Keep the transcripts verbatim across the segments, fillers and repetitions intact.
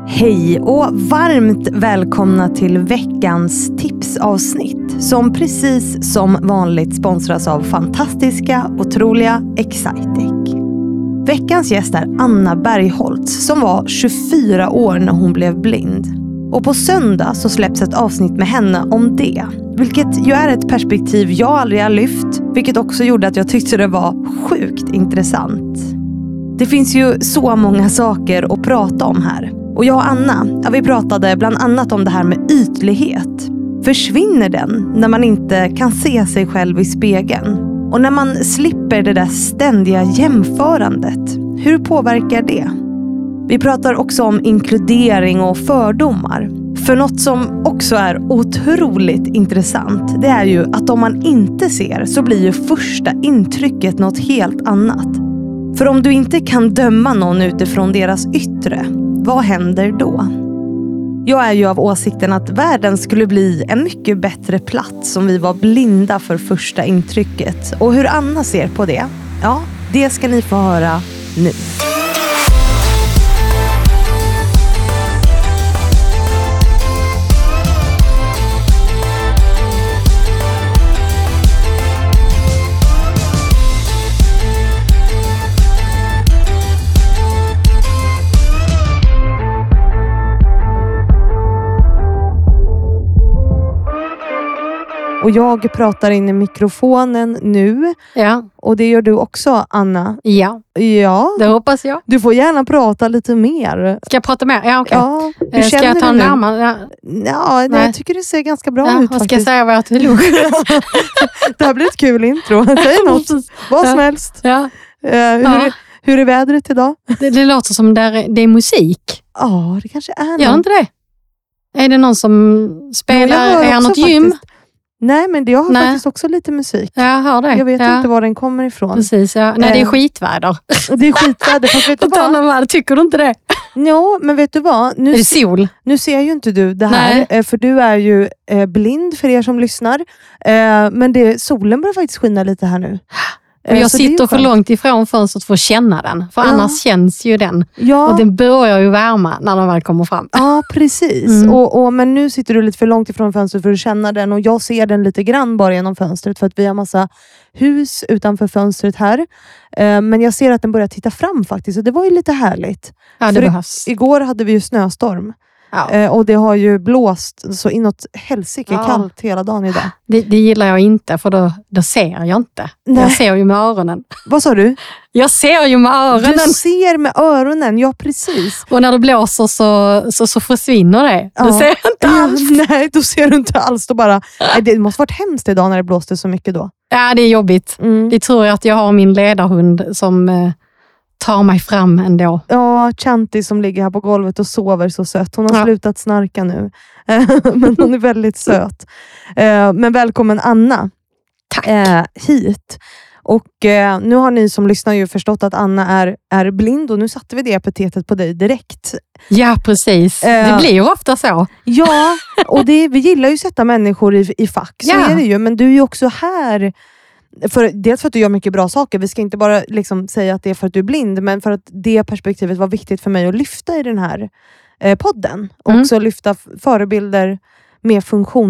Hej och varmt välkomna till veckans tipsavsnitt som precis som vanligt sponsras av fantastiska, otroliga Excitec. Veckans gäst är Anna Bergholtz som var tjugofyra år när hon blev blind. Och på söndag så släpps ett avsnitt med henne om det. Vilket ju är ett perspektiv jag aldrig har lyft. Vilket också gjorde att jag tyckte det var sjukt intressant. Det finns ju så många saker att prata om här. Och jag och Anna, ja, vi pratade bland annat om det här med ytlighet. Försvinner den när man inte kan se sig själv i spegeln? Och när man slipper det där ständiga jämförandet, hur påverkar det? Vi pratar också om inkludering och fördomar. För något som också är otroligt intressant, det är ju att om man inte ser så blir ju första intrycket något helt annat. För om du inte kan döma någon utifrån deras yttre, vad händer då? Jag är ju av åsikten att världen skulle bli en mycket bättre plats om vi var blinda för första intrycket. Och hur Anna ser på det, ja, det ska ni få höra nu. Och jag pratar in i mikrofonen nu. Ja. Och det gör du också, Anna. Ja, ja. Det hoppas jag. Du får gärna prata lite mer. Ska jag prata mer? Ja, okej. Ja, okay. Ska jag ta en närmare? Ja, ja nej, jag tycker det ser ganska bra ja, ut vad faktiskt. ska jag säga vad jag till lunch? Det här blir ett kul intro. Säg något. Vad som ja. helst. Ja. Uh, hur, ja. Är, hur är vädret idag? Det, det låter som det är, det är musik. Ja, oh, det kanske är någon. Gör inte det? Är det någon som spelar? Jo, är något gym? Faktiskt. Nej, men jag har Nej. faktiskt också lite musik. Jag hör det. Jag vet ja. inte var den kommer ifrån. Precis, ja. Nej, det är skitväder. Det är skitväder. Fast vet du vad? Tycker du inte det? Ja, men vet du vad? Nu, är det sol? Nu ser ju inte du det här. Nej. För du är ju eh, blind för er som lyssnar. Eh, men det, solen börjar faktiskt skina lite här nu. Och jag sitter för långt ifrån fönstret för att känna den. För ja. annars känns ju den. Ja. Och den börjar ju värma när den väl kommer fram. Ja, precis. Mm. Och, och, men nu sitter du lite för långt ifrån fönstret för att känna den. Och jag ser den lite grann bara genom fönstret. För att vi har massa hus utanför fönstret här. Eh, men jag ser att den börjar titta fram faktiskt. Och det var ju lite härligt. Ja, det för behövs. I, igår hade vi ju snöstorm. Ja. Eh, och det har ju blåst så inåt helsike ja. kallt hela dagen idag. Det, det gillar jag inte för då, då ser jag inte. Nej. Jag ser ju med öronen. Vad sa du? Jag ser ju med öronen. Du ser med öronen, ja precis. Och när det blåser så, så, så försvinner det. Ja. Då ser jag inte alls. Ja, nej, då ser du inte alls. Då bara, nej, det måste varit hemskt idag när det blåste så mycket då. Ja, det är jobbigt. Mm. Det tror jag att jag har min ledarhund som eh, tar mig fram ändå. Ja, Chanti som ligger här på golvet och sover så sött. Hon har ja. slutat snarka nu. Men hon är väldigt söt. Men välkommen Anna. Tack. Hit. Och nu har ni som lyssnar ju förstått att Anna är, är blind. Och nu satte vi det epitetet på dig direkt. Ja, precis. Det blir ju ofta så. Ja, och det, vi gillar ju att sätta människor i, i fack. Så ja. är det ju. Men du är ju också här... För, dels för att du gör mycket bra saker. Vi ska inte bara liksom säga att det är för att du är blind. Men för att det perspektivet var viktigt för mig att lyfta i den här eh, podden. Och mm. också lyfta förebilder med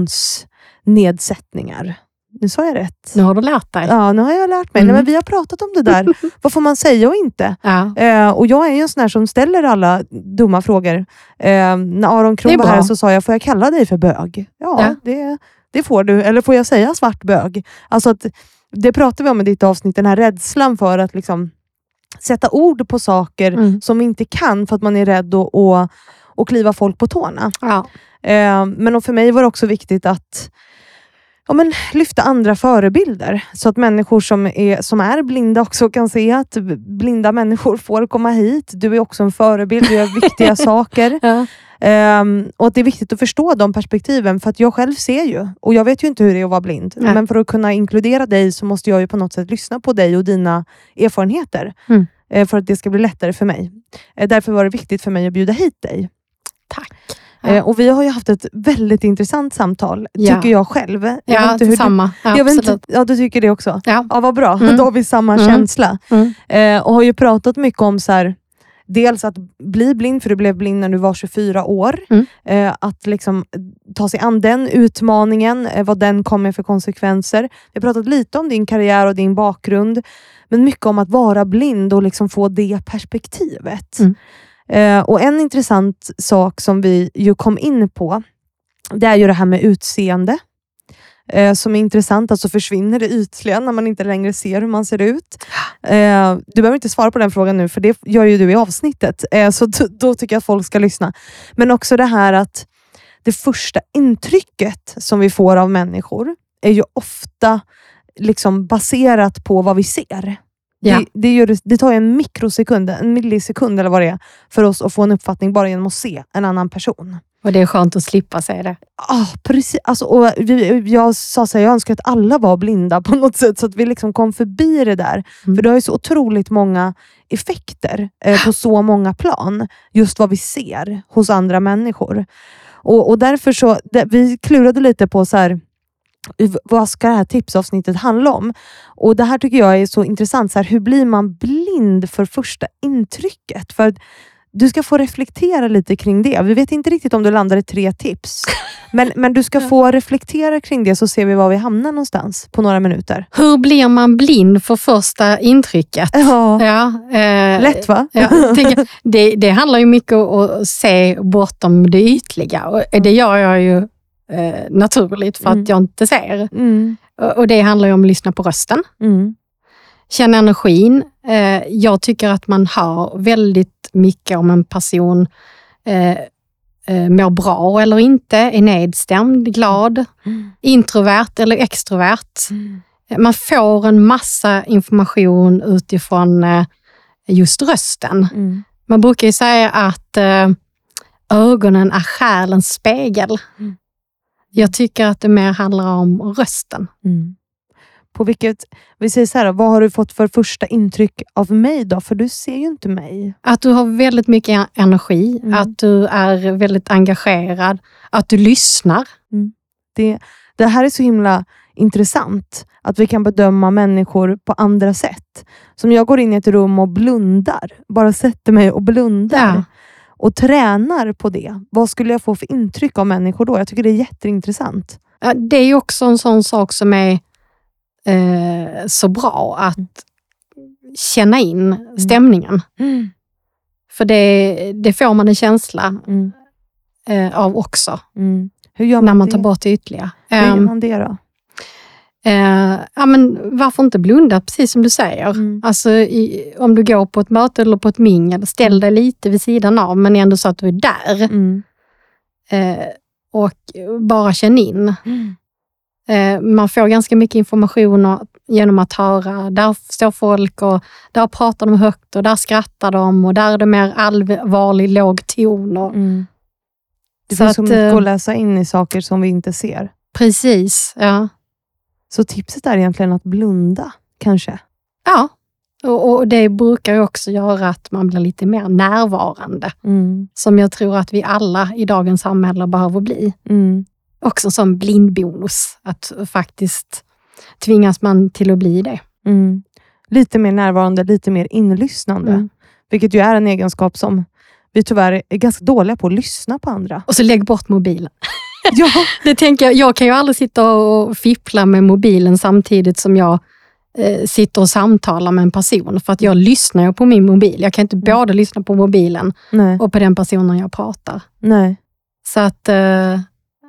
funktionsnedsättningar. Nu sa jag rätt. Nu har du lärt dig. Ja, nu har jag lärt mig. Mm. Nej, men vi har pratat om det där. Vad får man säga och inte? Ja. Eh, och jag är ju en sån här som ställer alla dumma frågor. Eh, när Aron Kron var här så sa jag, får jag kalla dig för bög? Ja, ja. Det, det får du. Eller får jag säga svart bög? Alltså att det pratar vi om i ditt avsnitt, den här rädslan för att liksom sätta ord på saker mm. som vi inte kan för att man är rädd att och, och kliva folk på tårna. Ja. Eh, men för mig var det också viktigt att ja, men, lyfta andra förebilder så att människor som är, som är blinda också kan se att blinda människor får komma hit. Du är också en förebild, du gör viktiga saker. Ja. Um, och att det är viktigt att förstå de perspektiven för att jag själv ser ju och jag vet ju inte hur det är att vara blind. Nej. Men för att kunna inkludera dig så måste jag ju på något sätt lyssna på dig och dina erfarenheter mm. uh, för att det ska bli lättare för mig. Uh, därför var det viktigt för mig att bjuda hit dig. Tack. Ja. Uh, och vi har ju haft ett väldigt intressant samtal, ja. tycker jag själv. Jag ja, vet inte hur samma. Du, ja, jag vet inte, ja, du tycker det också? Ja, ja vad bra. Mm. Då har vi samma mm. känsla. Mm. Uh, och har ju pratat mycket om så här, dels att bli blind, för du blev blind när du var tjugofyra år. Mm. Eh, att liksom ta sig an den utmaningen, eh, vad den kommer för konsekvenser. Vi har pratat lite om din karriär och din bakgrund, men mycket om att vara blind och liksom få det perspektivet. Mm. Eh, och en intressant sak som vi ju kom in på, det är ju det här med utseende. Eh, som är intressant, alltså försvinner det ytliga när man inte längre ser hur man ser ut. Eh, du behöver inte svara på den frågan nu, för det gör ju du i avsnittet. Eh, så t- då tycker jag att folk ska lyssna. Men också det här att det första intrycket som vi får av människor är ju ofta liksom baserat på vad vi ser. Ja. Det, det, gör, det tar ju en mikrosekund, en millisekund eller vad det är, för oss att få en uppfattning bara genom att se en annan person. Och det är skönt att slippa säga det. Ja, oh, precis. Alltså, och vi, jag sa så här, jag önskar att alla var blinda på något sätt, så att vi liksom kom förbi det där. Mm. För det har ju så otroligt många effekter eh, på så många plan. Just vad vi ser hos andra människor. Och, och därför så, det, vi klurade lite på så här, vad ska det här tipsavsnittet handla om? Och det här tycker jag är så intressant. Så här, hur blir man blind för första intrycket? För du ska få reflektera lite kring det. Vi vet inte riktigt om du landar i tre tips. Men, men du ska få reflektera kring det, så ser vi var vi hamnar någonstans på några minuter. Hur blir man blind för första intrycket? Ja, ja eh, lätt va? Ja, tänker, det, det handlar ju mycket om att se bortom det ytliga. Och det gör jag ju eh, naturligt för mm. att jag inte ser. Mm. Och, och det handlar ju om att lyssna på rösten. Mm. Känna energin. Eh, jag tycker att man hör väldigt mycket om en person eh, eh, mår bra eller inte, är nedstämd, glad, mm. introvert eller extrovert. Mm. Man får en massa information utifrån eh, just rösten. Mm. Man brukar ju säga att eh, ögonen är själens spegel. Mm. Jag tycker att det mer handlar om rösten. Mm. På vilket, vi säger så här, vad har du fått för första intryck av mig då? För du ser ju inte mig. Att du har väldigt mycket energi, mm. att du är väldigt engagerad, att du lyssnar. Mm. Det, det här är så himla intressant, att vi kan bedöma människor på andra sätt. Som jag går in i ett rum och blundar, bara sätter mig och blundar. Ja. Och tränar på det. Vad skulle jag få för intryck av människor då? Jag tycker det är jätteintressant. Ja, det är ju också en sån sak som är Eh, så bra att känna in stämningen. Mm. För det, det får man en känsla mm. eh, av också. Mm. Hur gör man när man det? tar bort det ytliga. Hur gör man det då? Eh, ja, men varför inte blunda, precis som du säger. Mm. Alltså, i, om du går på ett möte eller på ett mingel, ställ dig lite vid sidan av, men ändå så att du är där. Mm. Eh, och bara känn in. Mm. Man får ganska mycket information genom att höra. Där står folk och där pratar de högt och där skrattar de och där är det mer allvarlig, låg ton. Och mm. Det så finns så att, mycket att läsa in i saker som vi inte ser. Precis, ja. Så tipset är egentligen att blunda, kanske? Ja, och, och det brukar ju också göra att man blir lite mer närvarande. Mm. Som jag tror att vi alla i dagens samhälle behöver bli. Mm. Också som blindbonus, att faktiskt tvingas man till att bli det. Mm. Lite mer närvarande, lite mer inlyssnande. Mm. Vilket ju är en egenskap som vi tyvärr är ganska dåliga på, att lyssna på andra. Och så lägg bort mobilen. Ja. Det tänker jag, jag kan ju aldrig sitta och fippla med mobilen samtidigt som jag eh, sitter och samtalar med en person. För att jag lyssnar ju på min mobil. Jag kan inte mm. både lyssna på mobilen Nej. och på den personen jag pratar. Nej. Så att eh,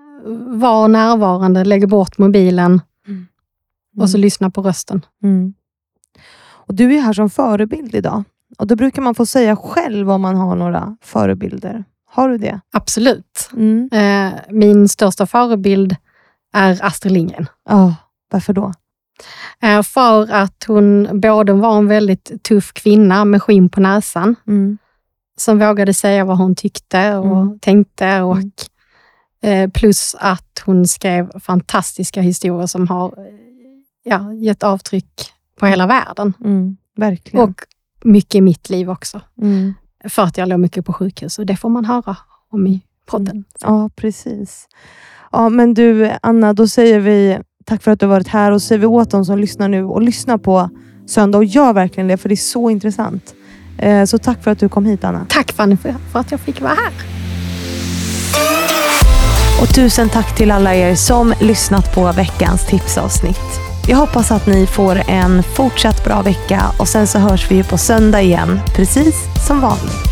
var närvarande, lägg bort mobilen mm. och så lyssna på rösten. Mm. Och du är här som förebild idag. Och då brukar man få säga själv om man har några förebilder. Har du det? Absolut. Mm. Eh, min största förebild är Astrid Lindgren. Ja, oh, varför då? Eh, för att hon både var en väldigt tuff kvinna med skinn på näsan. Mm. Som vågade säga vad hon tyckte och mm. tänkte. Och, eh, plus att hon skrev fantastiska historier som har ja, gett avtryck på hela världen. Mm. Verkligen. Och mycket i mitt liv också. Mm. För att jag låg mycket på sjukhus. Och det får man höra om i podden. Mm. Ja, precis. Ja, men du Anna, då säger vi tack för att du har varit här. Och säger vi åt dem som lyssnar nu och lyssnar på söndag. Och gör verkligen det, för det är så intressant. Så tack för att du kom hit, Anna. Tack Fanny för att jag fick vara här. Och tusen tack till alla er som lyssnat på veckans tipsavsnitt. Jag hoppas att ni får en fortsatt bra vecka och sen så hörs vi ju på söndag igen, precis som vanligt.